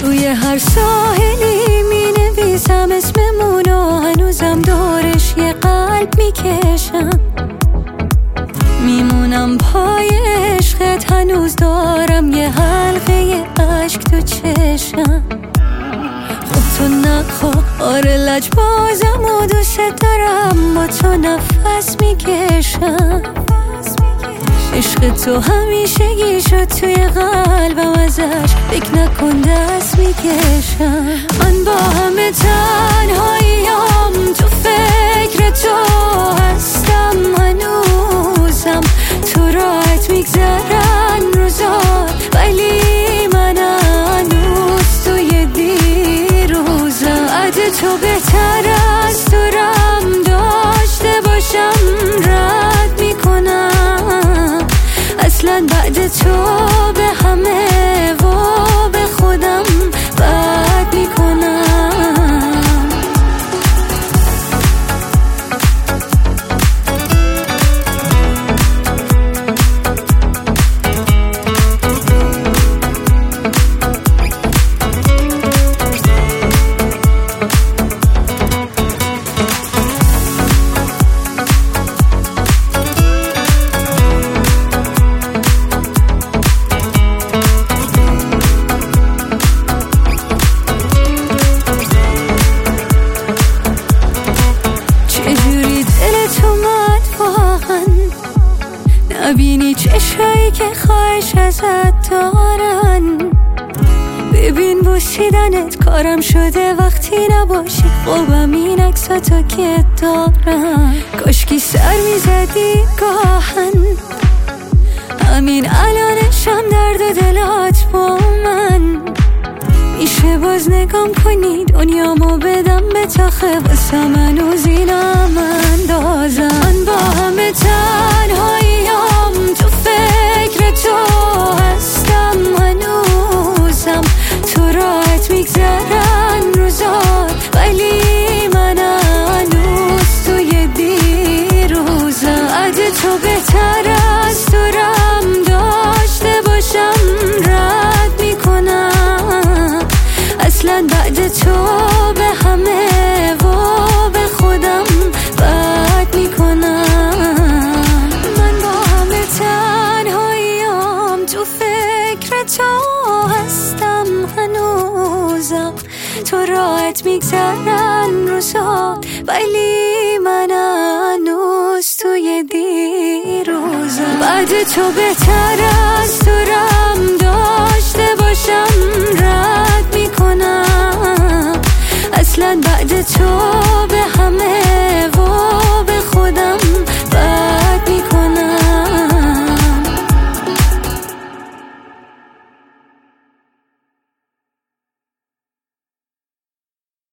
روی هر ساحلی می نویسم اسممونو، هنوزم دورش یه قلب میکشم. میمونم پای عشقت، هنوز دارم یه حلقه عشق تو چشم. خب تو نخوا، آره لجبازم و دوست دارم، با تو نفس میکشم. عشق تو همیشگی شد توی قلبم، ازش فکر نکن دست میکشم. من با همه تنهاییام تو فکر تو هستم، هنوزم تو راحت میگذرن روزات، ولی من هنوز توی دیروزم. عد تو بهتر از دورم داشته باشم، رد میکنم اصلا بعد تو به همه و به خودم بد میکنم. نبینی چشایی که خواهش ازت دارن، ببین بوسیدنت کارم شده وقتی نباشی. خوبم این عکساتو که دارم، کاشکی سر میزدی گاهن، همین الانشم درد و دلات با من. میشه باز نگام کنی دنیامو بدم به تاخه، واسه من هنوزینم اندازم. من با همه تنهاییام تو فکر تو هستم، هنوزم تو راحت میگذرن روزات، ولی من هنوز توی دیروزم. عد تو بهتر از دورم داشته باشم، رد میکنم اصلا بعد تو به همه و به خودم بد میکنم. من با همه تنهاییام تو فکر تو هستم، هنوزم تو راحت میگذرن روزات، ولی من هنوز توی دیروزم. بعد تو بهترم